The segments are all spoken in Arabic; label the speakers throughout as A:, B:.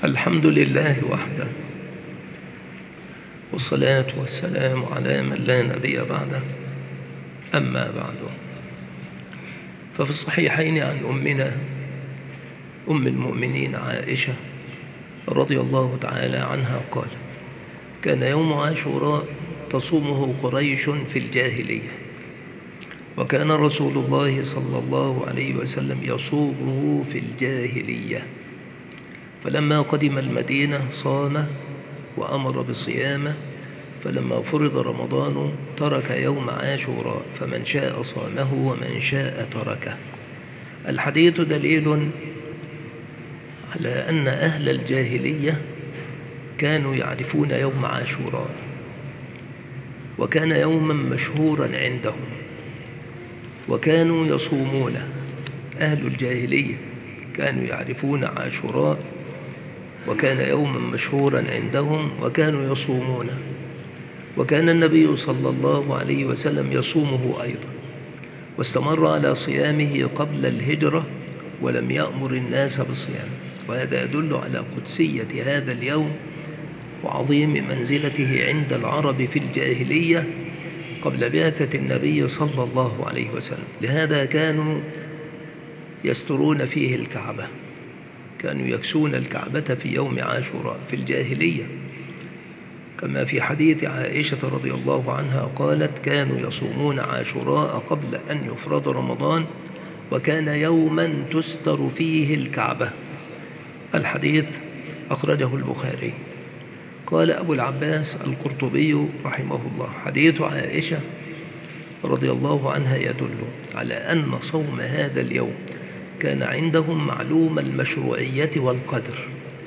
A: الحمد لله وحده، والصلاة والسلام على من لا نبي بعده. أما بعد، ففي الصحيحين عن أمنا أم المؤمنين عائشة رضي الله تعالى عنها قال: كان يوم عاشوراء تصومه قريش في الجاهلية، وكان رسول الله صلى الله عليه وسلم يصومه في الجاهلية، فلما قدم المدينة صام وأمر بصيامه، فلما فرض رمضان ترك يوم عاشوراء، فمن شاء صامه ومن شاء تركه. الحديث دليل على أن أهل الجاهلية كانوا يعرفون يوم عاشوراء، وكان يوما مشهورا عندهم وكانوا يصومونه. أهل الجاهلية كانوا يعرفون عاشوراء، وكان يوما مشهورا عندهم وكانوا يصومونه، وكان النبي صلى الله عليه وسلم يصومه أيضا، واستمر على صيامه قبل الهجرة ولم يأمر الناس بصيامه. وهذا يدل على قدسية هذا اليوم وعظيم منزلته عند العرب في الجاهلية قبل بعثة النبي صلى الله عليه وسلم. لهذا كانوا يسترون فيه الكعبة، كانوا يكسون الكعبة في يوم عاشوراء في الجاهلية، كما في حديث عائشة رضي الله عنها قالت: كانوا يصومون عاشوراء قبل أن يفرض رمضان، وكان يوما تستر فيه الكعبة. الحديث أخرجه البخاري. قال أبو العباس القرطبي رحمه الله: حديث عائشة رضي الله عنها يدل على أن صوم هذا اليوم كان عندهم معلوم المشروعية والقدر.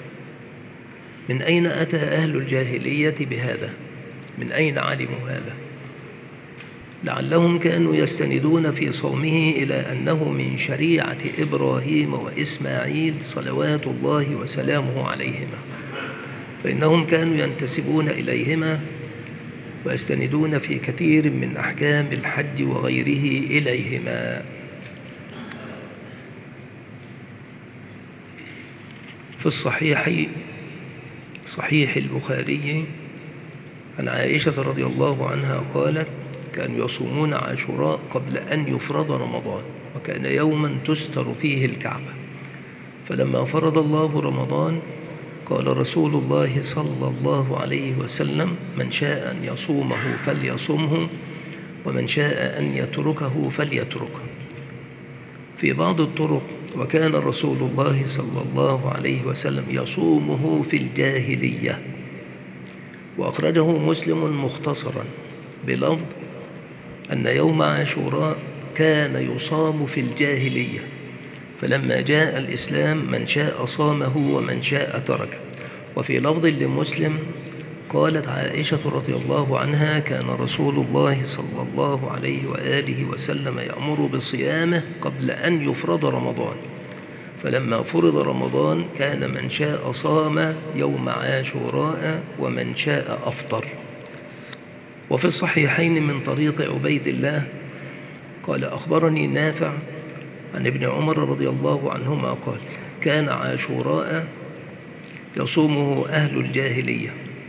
A: من أين أتى أهل الجاهلية بهذا؟ من أين علموا هذا؟ لعلهم كانوا يستندون في صومه إلى أنه من شريعة إبراهيم وإسماعيل صلوات الله وسلامه عليهما، فإنهم كانوا ينتسبون إليهما ويستندون في كثير من أحكام الحج وغيره إليهما. في الصحيح صحيح البخاري عن عائشة رضي الله عنها قالت: كانوا يصومون عاشوراء قبل أن يفرض رمضان، وكان يوما تستر فيه الكعبة، فلما فرض الله رمضان قال رسول الله صلى الله عليه وسلم: من شاء أن يصومه فليصمه، ومن شاء أن يتركه فليتركه. في بعض الطرق: وكان رسول الله صلى الله عليه وسلم يصومه في الجاهلية. وأخرجه مسلم مختصرا بلفظ أن يوم عاشوراء كان يصام في الجاهلية، فلما جاء الإسلام من شاء صامه ومن شاء تركه. وفي لفظ لمسلم قالت عائشة رضي الله عنها: كان رسول الله صلى الله عليه وآله وسلم يأمر بصيامه قبل أن يفرض رمضان، فلما فرض رمضان كان من شاء صام يوم عاشوراء ومن شاء أفطر. وفي الصحيحين من طريق عبيد الله قال: أخبرني نافع عن ابن عمر رضي الله عنهما قال: كان عاشوراء يصومه أهل الجاهلية،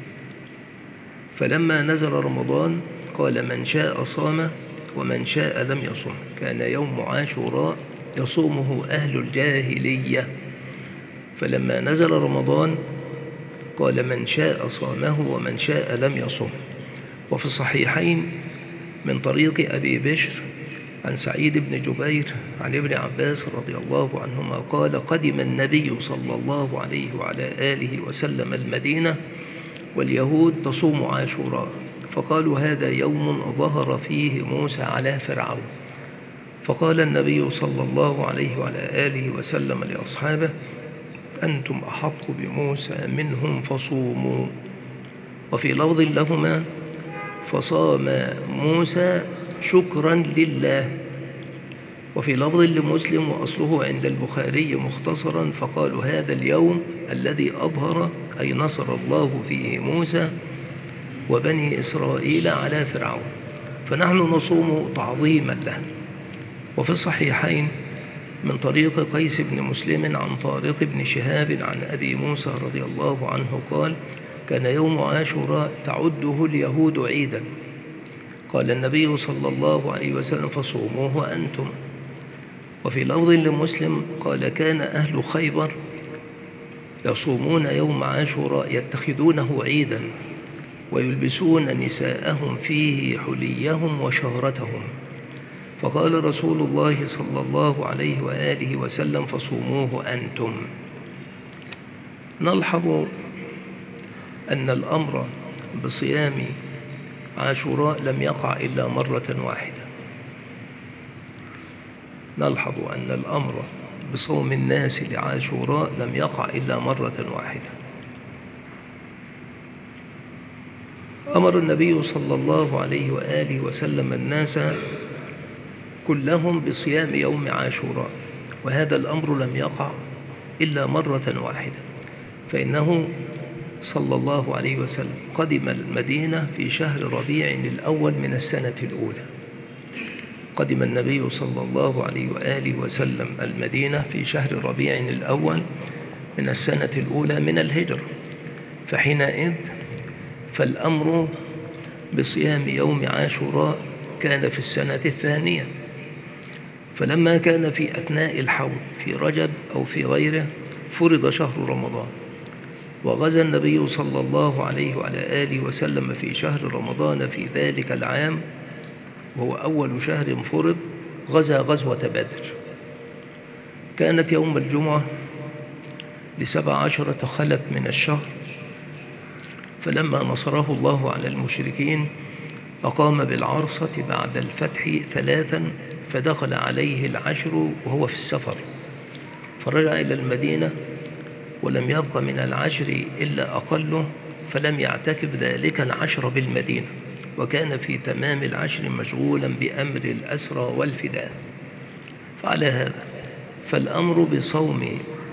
A: فلما نزل رمضان قال: من شاء صام ومن شاء لم يصم. كان يوم عاشوراء يصومه أهل الجاهلية، فلما نزل رمضان قال: من شاء صامه ومن شاء لم يصم. وفي الصحيحين من طريق أبي بشر عن سعيد بن جبير عن ابن عباس رضي الله عنهما قال: قدم النبي صلى الله عليه وعلى آله وسلم المدينة واليهود تصوم عاشوراء، فقالوا: هذا يوم ظهر فيه موسى على فرعون. فقال النبي صلى الله عليه وعلى آله وسلم لأصحابه: أنتم أحق بموسى منهم فصوموا. وفي لفظ لهما: فصام موسى شكرا لله. وفي لفظ لمسلم وأصله عند البخاري مختصرا: فقالوا: هذا اليوم الذي أظهر أي نصر الله فيه موسى وبني إسرائيل على فرعون، فنحن نصوم تعظيما له. وفي الصحيحين من طريق قيس بن مسلم عن طارق بن شهاب عن أبي موسى رضي الله عنه قال: كان يوم عاشوراء تعده اليهود عيدا، قال النبي صلى الله عليه وسلم: فصوموه أنتم. وفي لفظ لمسلم قال: كان أهل خيبر يصومون يوم عاشوراء يتخذونه عيدا ويلبسون نساءهم فيه حليهم وشهرتهم، فقال رسول الله صلى الله عليه وآله وسلم: فصوموه أنتم. نلحظ أن الأمر بصيام عاشوراء لم يقع إلا مرة واحدة. نلحظ أن الأمر بصوم الناس لعاشوراء لم يقع إلا مرة واحدة. أمر النبي صلى الله عليه وآله وسلم الناس كلهم بصيام يوم عاشوراء، وهذا الأمر لم يقع إلا مرة واحدة، فإنه صلى الله عليه وسلم قدم المدينة في شهر ربيع الأول من السنة الأولى. قدم النبي صلى الله عليه وآله وسلم المدينة في شهر ربيع الأول من السنة الأولى من الهجرة، فحينئذ فالأمر بصيام يوم عاشوراء كان في السنة الثانية. فلما كان في أثناء الحول في رجب أو في غيره فرض شهر رمضان، وغزا النبي صلى الله عليه وعلى آله وسلم في شهر رمضان في ذلك العام، وهو أول شهر فرض، غزا غزوة بدر. كانت يوم الجمعة ل17 خلت من الشهر، فلما نصره الله على المشركين أقام بالعرصة بعد الفتح 3، فدخل عليه العشر وهو في السفر، فرجع إلى المدينة ولم يبق من العشر إلا أقله، فلم يعتكف ذلك العشر بالمدينة، وكان في تمام العشر مشغولا بأمر الأسرى والفداء. فعلى هذا فالأمر بصوم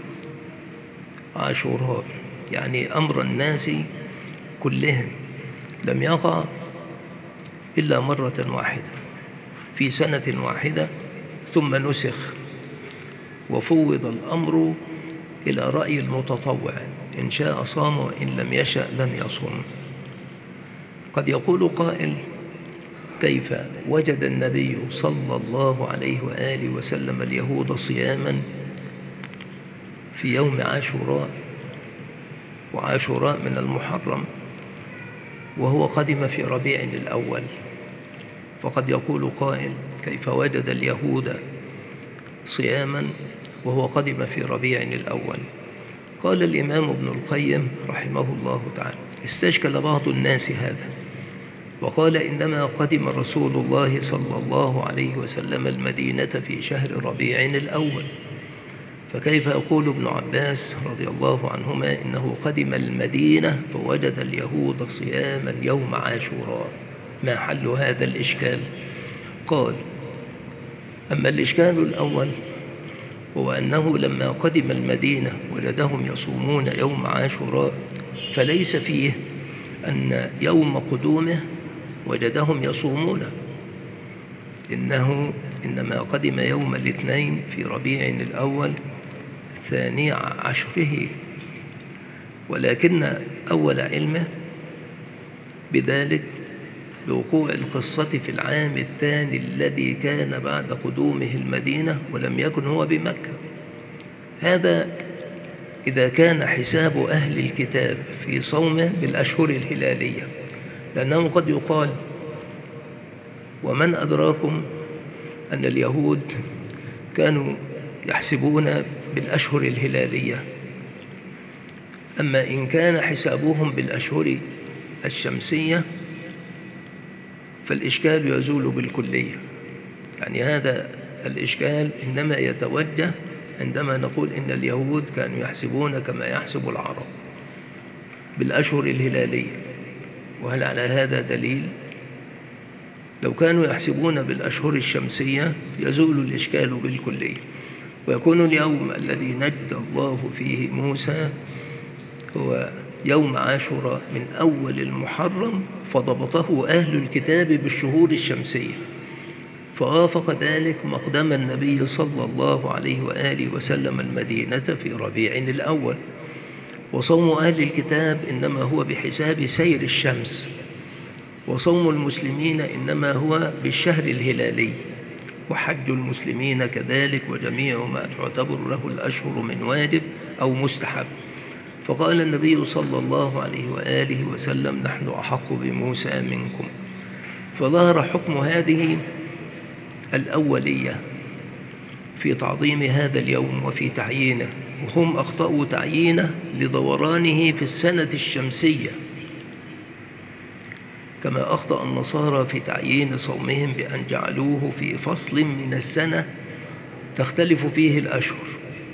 A: عاشوراء يعني أمر الناس كلهم لم يقع إلا مرة واحدة في سنة واحدة، ثم نسخ وفوض الأمر إلى رأي المتطوع، إن شاء صام وإن لم يشأ لم يصم. قد يقول قائل: كيف وجد النبي صلى الله عليه وآله وسلم اليهود صياما في يوم عاشوراء، وعاشوراء من المحرم، وهو قدم في ربيع الأول؟ فقد يقول قائل: كيف وجد اليهود صياما وهو قدم في ربيع الأول؟ قال الإمام ابن القيم رحمه الله تعالى: استشكل بعض الناس هذا، وقال: إنما قدم رسول الله صلى الله عليه وسلم المدينة في شهر ربيع الأول، فكيف يقول ابن عباس رضي الله عنهما إنه قدم المدينة فوجد اليهود صياما يوم عاشوراء؟ ما حل هذا الإشكال؟ قال: أما الإشكال الأول هو أنه لما قدم المدينة وجدهم يصومون يوم عاشوراء، فليس فيه أن يوم قدومه وجدهم يصومون، إنما قدم يوم الاثنين في ربيع الأول 12، ولكن أول علمه بذلك بوقوع القصة في العام الثاني الذي كان بعد قدومه المدينة ولم يكن هو بمكة. هذا إذا كان حساب أهل الكتاب في صومه بالأشهر الهلالية، لأنه قد يقال: ومن أدراكم أن اليهود كانوا يحسبون بالأشهر الهلالية، أما إن كان حسابهم بالأشهر الشمسية فالإشكال يزول بالكلية. يعني هذا الإشكال إنما يتوجه عندما نقول إن اليهود كانوا يحسبون كما يحسب العرب بالأشهر الهلالية. وهل على هذا دليل؟ لو كانوا يحسبون بالأشهر الشمسية يزول الإشكال بالكلية، ويكون اليوم الذي نجى الله فيه موسى هو يوم عاشوراء من أول المحرم، فضبطه أهل الكتاب بالشهور الشمسية، فوافق ذلك مقدم النبي صلى الله عليه وآله وسلم المدينة في ربيع الأول. وصوم أهل الكتاب إنما هو بحساب سير الشمس، وصوم المسلمين إنما هو بالشهر الهلالي، وحج المسلمين كذلك، وجميع ما تعتبر له الأشهر من واجب أو مستحب. فقال النبي صلى الله عليه وآله وسلم: نحن أحق بموسى منكم. فظهر حكم هذه الأولية في تعظيم هذا اليوم وفي تعيينه، وهم أخطأوا تعيينه لدورانه في السنة الشمسية، كما أخطأ النصارى في تعيين صومهم بأن جعلوه في فصل من السنة تختلف فيه الأشهر.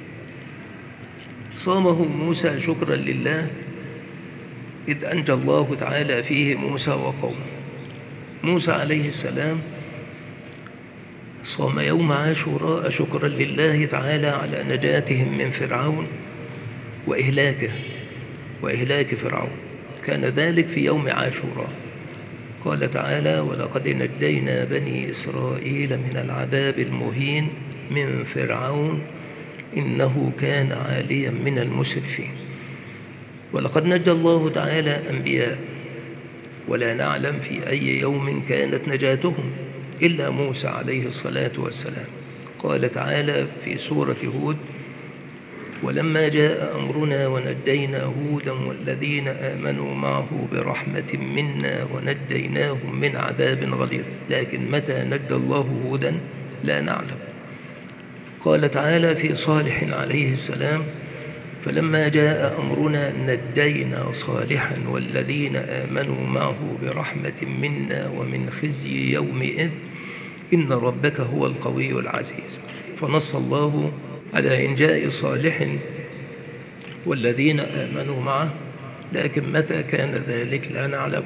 A: صامه موسى شكرا لله، إذ أنجى الله تعالى فيه موسى وقومه. موسى عليه السلام صام يوم عاشوراء شكرا لله تعالى على نجاتهم من فرعون وإهلاك فرعون، كان ذلك في يوم عاشوراء. قال تعالى: ولقد نجينا بني إسرائيل من العذاب المهين من فرعون إنه كان عاليا من المسرفين. ولقد نجى الله تعالى أنبياء، ولا نعلم في أي يوم كانت نجاتهم إلا موسى عليه الصلاة والسلام. قال تعالى في سورة هود: ولما جاء أمرنا ونجينا هودا والذين آمنوا معه برحمة منا ونجيناهم من عذاب غليظ. لكن متى نجى الله هودا لا نعلم. قال تعالى في صالح عليه السلام: فلما جاء أمرنا نجينا صالحا والذين آمنوا معه برحمة منا ومن خزي يومئذ إن ربك هو القوي العزيز. فنص الله على إنجاء صالح والذين آمنوا معه، لكن متى كان ذلك لا نعلم.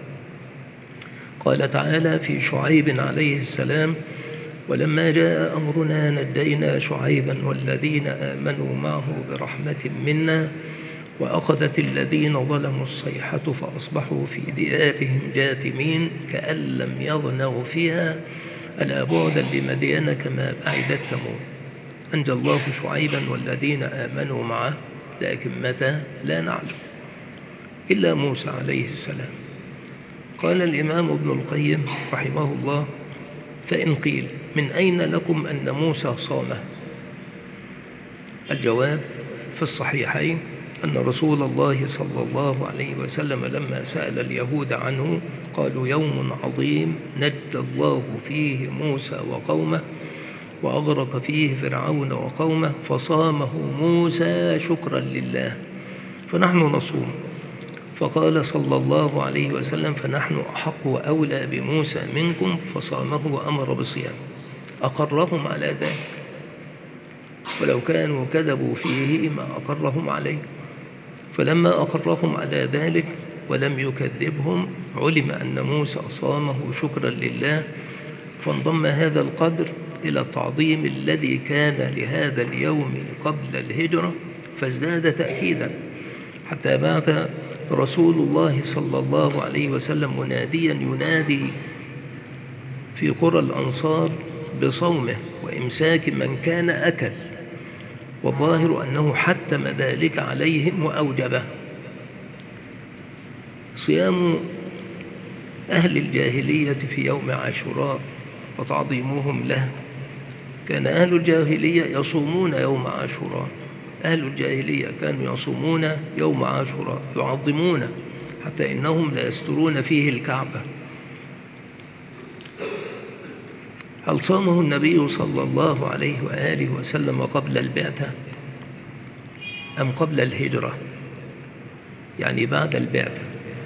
A: قال تعالى في شعيب عليه السلام: ولما جاء أمرنا نجينا شعيبا والذين آمنوا معه برحمة منا وأخذت الذين ظلموا الصيحة فأصبحوا في ديارهم جاثمين كأن لم يغنوا فيها ألا بعدا لمدين كما بعدت ثمود. أنجى الله شعيبا والذين آمنوا معه، لكن متى لا نعلم، إلا موسى عليه السلام. قال الإمام ابن القيم رحمه الله: فإن قيل من أين لكم أن موسى صامه؟ الجواب: في الصحيحين أن رسول الله صلى الله عليه وسلم لما سأل اليهود عنه قالوا: يوم عظيم نجى الله فيه موسى وقومه وأغرق فيه فرعون وقومه فصامه موسى شكرا لله، فنحن نصوم. فقال صلى الله عليه وسلم: فنحن أحق وأولى بموسى منكم، فصامه وأمر بصيام. أقرهم على ذلك، ولو كانوا كذبوا فيه ما أقرهم عليه. فلما أقرهم على ذلك ولم يكذبهم علم أن موسى صامه شكرا لله، فانضم هذا القدر إلى التعظيم الذي كان لهذا اليوم قبل الهجرة، فازداد تأكيدا، حتى بعث رسول الله صلى الله عليه وسلم مناديا ينادي في قرى الأنصار بصومه وإمساك من كان أكل، والظاهر أنه حتم ذلك عليهم وأوجبه. صيام أهل الجاهلية في يوم عاشوراء وتعظيمهم له. كان أهل الجاهلية يصومون يوم عاشوراء، أهل الجاهلية كانوا يصومون يوم عاشوراء يعظمونه، حتى إنهم لا يسترون فيه الكعبة. هل صامه النبي صلى الله عليه وآله وسلم قبل البعثة أم قبل الهجرة؟ يعني بعد البعثة.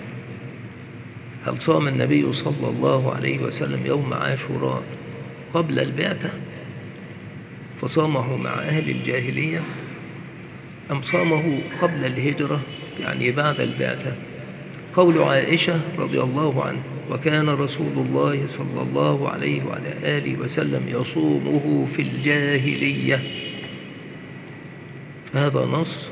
A: هل صام النبي صلى الله عليه وسلم يوم عاشوراء قبل البعثة فصامه مع أهل الجاهلية، أم صامه قبل الهجرة يعني بعد البعثة؟ قول عائشة رضي الله عنها: وكان رسول الله صلى الله عليه وعلى آله وسلم يصومه في الجاهلية. فهذا نص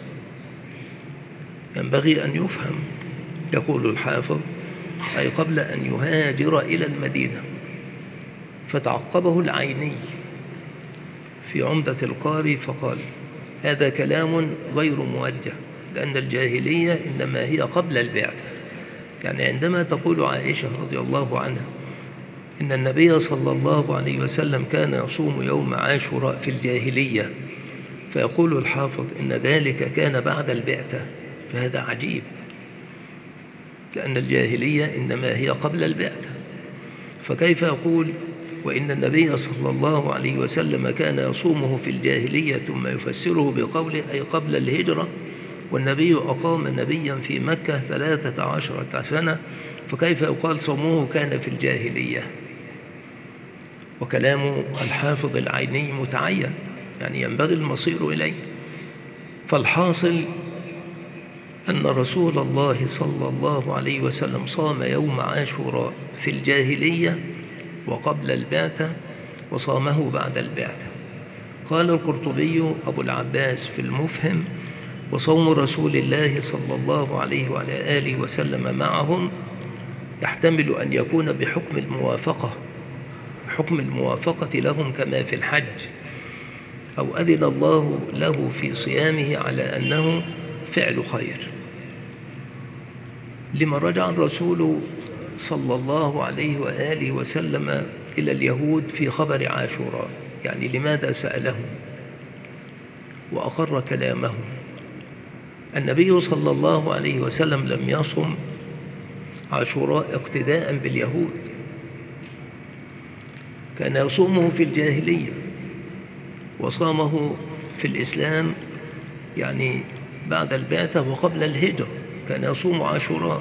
A: ينبغي أن يفهم. يقول الحافظ: أي قبل أن يهاجر إلى المدينة، فتعقبه العيني في عمدة القاري فقال: هذا كلام غير موجه، لأن الجاهلية إنما هي قبل البعثة. يعني عندما تقول عائشة رضي الله عنها إن النبي صلى الله عليه وسلم كان يصوم يوم عاشوراء في الجاهلية، فيقول الحافظ إن ذلك كان بعد البعثة، فهذا عجيب، لأن الجاهلية إنما هي قبل البعثة، فكيف يقول وإن النبي صلى الله عليه وسلم كان يصومه في الجاهلية ثم يفسره بقوله أي قبل الهجرة، والنبي أقام نبيا في مكة 13 سنة، فكيف يقال صومه كان في الجاهلية؟ وكلام الحافظ العيني متعين، يعني ينبغي المصير إليه. فالحاصل أن رسول الله صلى الله عليه وسلم صام يوم عاشوراء في الجاهلية وقبل البعثة، وصامه بعد البعثة. قال القرطبي أبو العباس في المفهم: وصوم رسول الله صلى الله عليه وعلى آله وسلم معهم يحتمل أن يكون بحكم الموافقة لهم كما في الحج، أو أذن الله له في صيامه على أنه فعل خير. لما رجع الرسول صلى الله عليه وآله وسلم إلى اليهود في خبر عاشوراء؟ يعني لماذا سألهم وأقر كلامهم؟ النبي صلى الله عليه وسلم لم يصم عاشوراء اقتداء باليهود، كان يصومه في الجاهلية وصامه في الإسلام، يعني بعد البعثة وقبل الهجرة كان يصوم عاشوراء.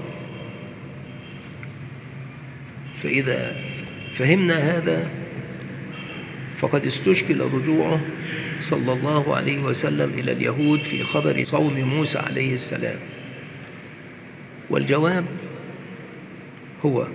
A: فإذا فهمنا هذا فقد استشكل رجوعه صلى الله عليه وسلم إلى اليهود في خبر صوم موسى عليه السلام. والجواب هو: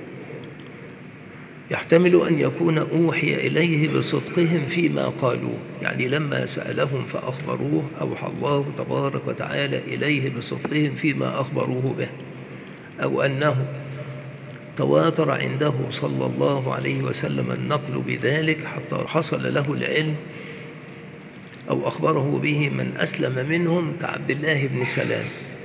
A: يحتمل أن يكون أوحي إليه بصدقهم فيما قالوا، يعني لما سألهم فأخبروه أوحى الله تبارك وتعالى إليه بصدقهم فيما أخبروه به، أو أنه تواتر عنده صلى الله عليه وسلم النقل بذلك حتى حصل له العلم، أو أخبره به من أسلم منهم كعبد الله بن سلام.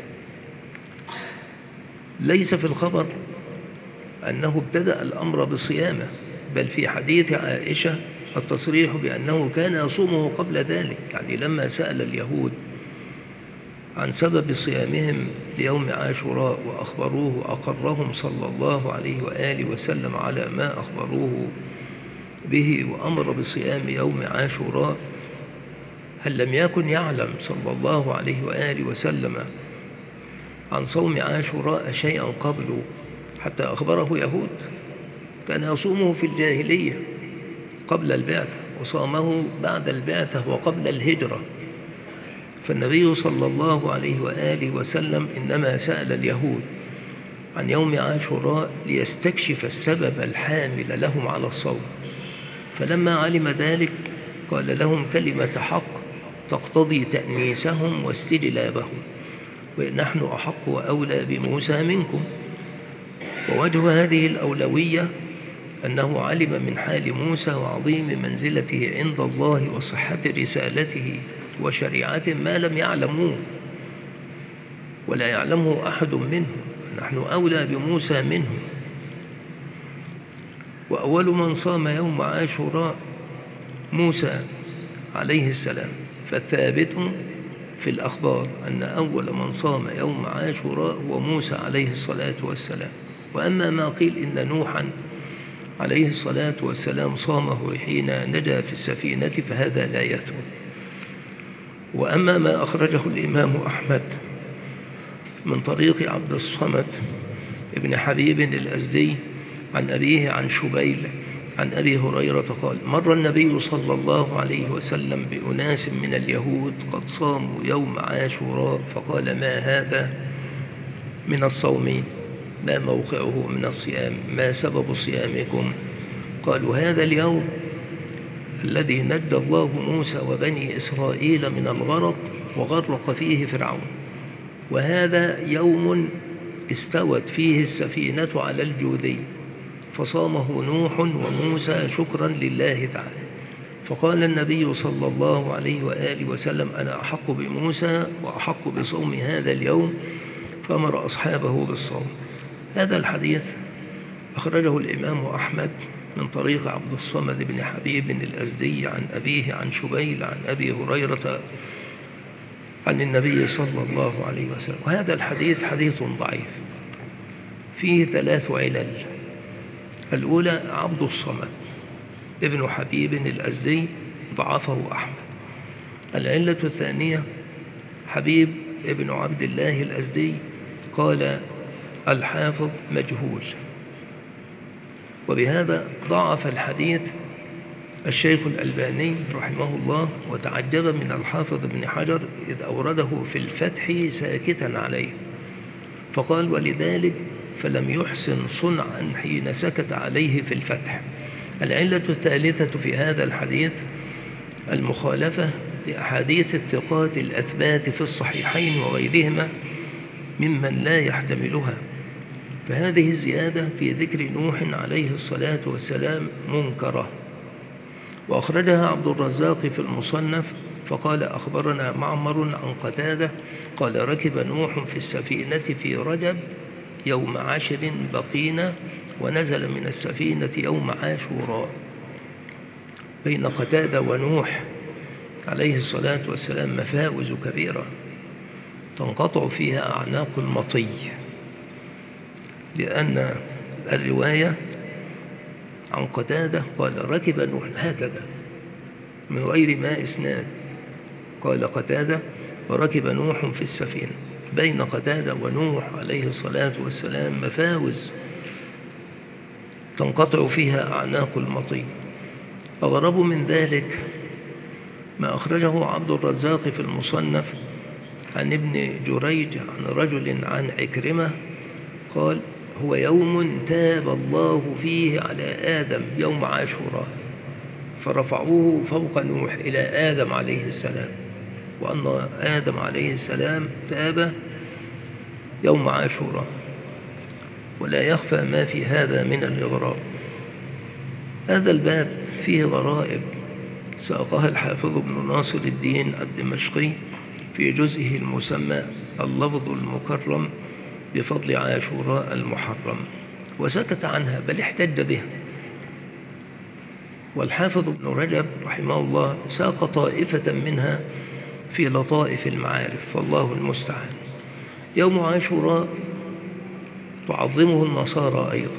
A: ليس في الخبر أنه ابتدأ الأمر بصيامه، بل في حديث عائشة التصريح بأنه كان يصومه قبل ذلك، يعني لما سأل اليهود عن سبب صيامهم ليوم عاشوراء وأخبروه أقرهم صلى الله عليه وآله وسلم على ما أخبروه به وأمر بصيام يوم عاشوراء. هل لم يكن يعلم صلى الله عليه وآله وسلم عن صوم عاشوراء شيئا قبل حتى أخبره يهود؟ كان يصومه في الجاهلية قبل البعثة، وصامه بعد البعثة وقبل الهجرة. فالنبي صلى الله عليه وآله وسلم إنما سأل اليهود عن يوم عاشوراء ليستكشف السبب الحامل لهم على الصوم، فلما علم ذلك قال لهم كلمة حق تقتضي تأنيسهم واستجلابهم: ونحن أحق وأولى بموسى منكم. ووجه هذه الأولوية أنه علم من حال موسى وعظيم منزلته عند الله وصحة رسالته وشريعته ما لم يعلموه ولا يعلمه أحد منهم، نحن أولى بموسى منه. وأول من صام يوم عاشوراء موسى عليه السلام، فالثابت في الأخبار أن أول من صام يوم عاشوراء هو موسى عليه الصلاة والسلام. وأما ما قيل إن نوحا عليه الصلاة والسلام صامه حين نجا في السفينة فهذا لا يثبت. وأما ما أخرجه الإمام أحمد من طريق عبد الصمد ابن حبيب الأزدي عن أبيه عن شبيل عن أبي هريرة قال: مر النبي صلى الله عليه وسلم بأناس من اليهود قد صاموا يوم عاشوراء، فقال: ما هذا من الصوم؟ ما موقعه من الصيام؟ ما سبب صيامكم؟ قالوا: هذا اليوم الذي نجى الله موسى وبني إسرائيل من الغرق وغرق فيه فرعون، وهذا يوم استوت فيه السفينة على الجودي فصامه نوح وموسى شكرا لله تعالى. فقال النبي صلى الله عليه وآله وسلم: أنا أحق بموسى وأحق بصوم هذا اليوم، فأمر أصحابه بالصوم. هذا الحديث أخرجه الإمام أحمد من طريق عبد الصمد بن حبيب الأزدي عن أبيه عن شبيل عن أبي هريرة عن النبي صلى الله عليه وسلم. وهذا الحديث حديث ضعيف فيه 3 علل. الأولى: عبد الصمد ابن حبيب الأزدي ضعفه أحمد. العلة الثانية: حبيب ابن عبد الله الأزدي قال الحافظ مجهول، وبهذا ضعف الحديث الشيخ الألباني رحمه الله، وتعجب من الحافظ ابن حجر إذ أورده في الفتح ساكتا عليه، فقال: ولذلك فلم يحسن صنعا حين سكت عليه في الفتح. العلة الثالثة في هذا الحديث المخالفة لأحاديث الثقات الأثبات في الصحيحين وغيرهما ممن لا يحتملها، فهذه الزيادة في ذكر نوح عليه الصلاة والسلام منكرة. وأخرجها عبد الرزاق في المصنف فقال: أخبرنا معمر عن قتادة قال: ركب نوح في السفينة في رجب يوم 10 بقينا، ونزل من السفينة يوم عاشوراء. بين قتادة ونوح عليه الصلاة والسلام مفاوز كبيرة تنقطع فيها أعناق المطي، لأن الرواية عن قتادة قال: ركب نوح هكذا من غير ما إسناد، قال قتادة: وركب نوح في السفينة. بين قتادة ونوح عليه الصلاة والسلام مفاوز تنقطع فيها أعناق المطي. أغرب من ذلك ما أخرجه عبد الرزاق في المصنف عن ابن جريج عن رجل عن عكرمة قال: هو يوم تاب الله فيه على آدم يوم عاشوراء، فرفعوه فوق نوح إلى آدم عليه السلام، وأن آدم عليه السلام تاب يوم عاشوراء. ولا يخفى ما في هذا من الإغراب. هذا الباب فيه غرائب ساقها الحافظ ابن ناصر الدين الدمشقي في جزئه المسمى اللفظ المكرم بفضل عاشوراء المحرم، وسكت عنها بل احتج بها. والحافظ ابن رجب رحمه الله ساق طائفة منها في لطائف المعارف، والله المستعان. يوم عاشوراء تعظمه النصارى أيضا،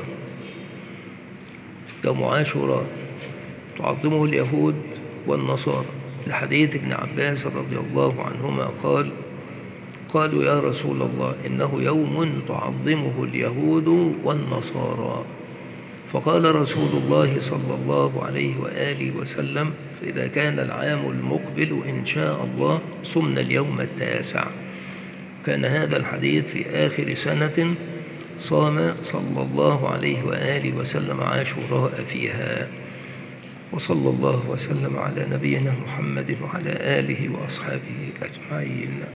A: يوم عاشوراء تعظمه اليهود والنصارى، لحديث ابن عباس رضي الله عنهما قالوا: يا رسول الله، إنه يوم تعظمه اليهود والنصارى. فقال رسول الله صلى الله عليه وآله وسلم: فإذا كان العام المقبل إن شاء الله صمنا اليوم 9. كان هذا الحديث في آخر سنة صام صلى الله عليه وآله وسلم عاشوراء فيها. وصلى الله وسلم على نبينا محمد وعلى آله وأصحابه أجمعين.